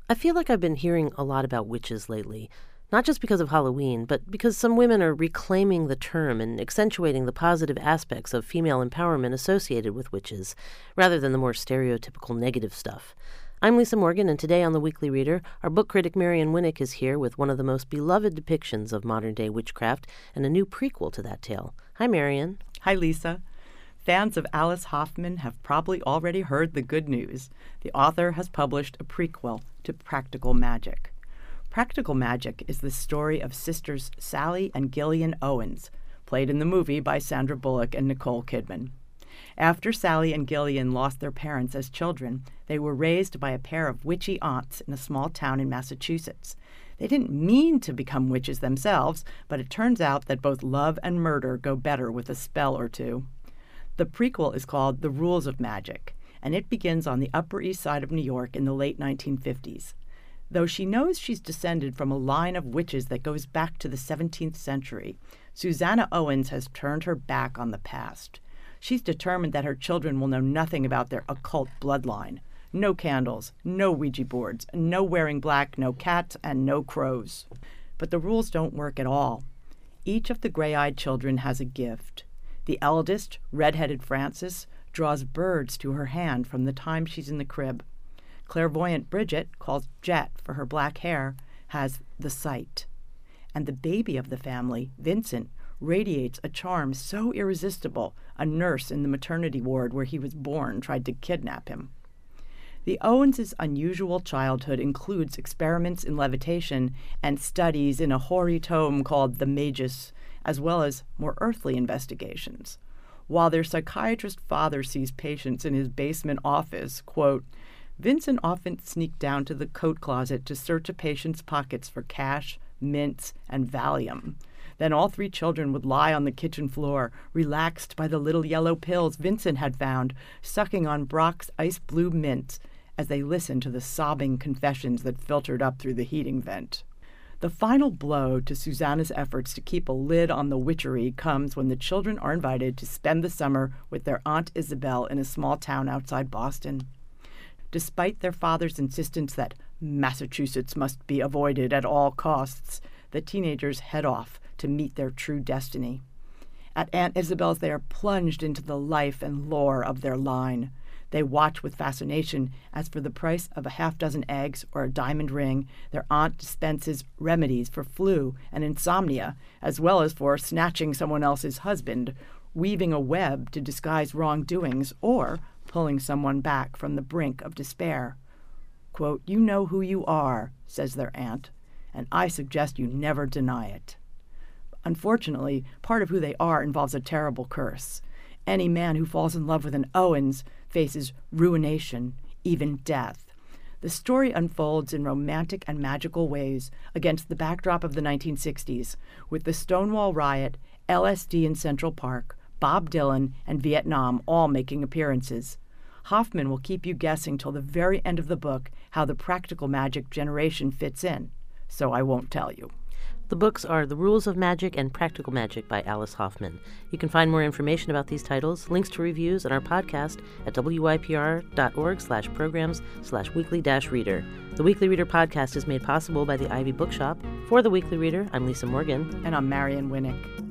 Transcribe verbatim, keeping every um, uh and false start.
I feel like I've been hearing a lot about witches lately, not just because of Halloween, but because some women are reclaiming the term and accentuating the positive aspects of female empowerment associated with witches, rather than the more stereotypical negative stuff. I'm Lisa Morgan, and today on The Weekly Reader, our book critic Marian Winnick is here with one of the most beloved depictions of modern-day witchcraft and a new prequel to that tale. Hi, Marian. Hi, Lisa. Fans of Alice Hoffman have probably already heard the good news. The author has published a prequel to Practical Magic. Practical Magic is the story of sisters Sally and Gillian Owens, played in the movie by Sandra Bullock and Nicole Kidman. After Sally and Gillian lost their parents as children, they were raised by a pair of witchy aunts in a small town in Massachusetts. They didn't mean to become witches themselves, but it turns out that both love and murder go better with a spell or two. The prequel is called The Rules of Magic, and it begins on the Upper East Side of New York in the late nineteen fifties. Though she knows she's descended from a line of witches that goes back to the seventeenth century, Susanna Owens has turned her back on the past. She's determined that her children will know nothing about their occult bloodline. No candles, no Ouija boards, no wearing black, no cats, and no crows. But the rules don't work at all. Each of the gray-eyed children has a gift. The eldest, red-headed Frances, draws birds to her hand from the time she's in the crib. Clairvoyant Bridget, called Jet for her black hair, has the sight. And the baby of the family, Vincent, radiates a charm so irresistible, a nurse in the maternity ward where he was born tried to kidnap him. The Owens' unusual childhood includes experiments in levitation and studies in a hoary tome called The Magus, as well as more earthly investigations. While their psychiatrist father sees patients in his basement office, quote, Vincent often sneaked down to the coat closet to search a patient's pockets for cash, mints, and Valium. Then all three children would lie on the kitchen floor, relaxed by the little yellow pills Vincent had found, sucking on Brock's ice blue mints as they listened to the sobbing confessions that filtered up through the heating vent. The final blow to Susanna's efforts to keep a lid on the witchery comes when the children are invited to spend the summer with their Aunt Isabel in a small town outside Boston. Despite their father's insistence that Massachusetts must be avoided at all costs, the teenagers head off to meet their true destiny. At Aunt Isabel's, they are plunged into the life and lore of their line. They watch with fascination as for the price of a half dozen eggs or a diamond ring, their aunt dispenses remedies for flu and insomnia, as well as for snatching someone else's husband, weaving a web to disguise wrongdoings, or pulling someone back from the brink of despair. Quote, you know who you are, says their aunt, and I suggest you never deny it. Unfortunately, part of who they are involves a terrible curse. Any man who falls in love with an Owens faces ruination, even death. The story unfolds in romantic and magical ways against the backdrop of the nineteen sixties, with the Stonewall Riot, L S D in Central Park, Bob Dylan, and Vietnam all making appearances. Hoffman will keep you guessing till the very end of the book how the practical magic generation fits in, so I won't tell you. The books are The Rules of Magic and Practical Magic by Alice Hoffman. You can find more information about these titles, links to reviews, and our podcast at wypr.org slash programs slash weekly dash reader. The Weekly Reader podcast is made possible by the Ivy Bookshop. For The Weekly Reader, I'm Lisa Morgan. And I'm Marian Winnick.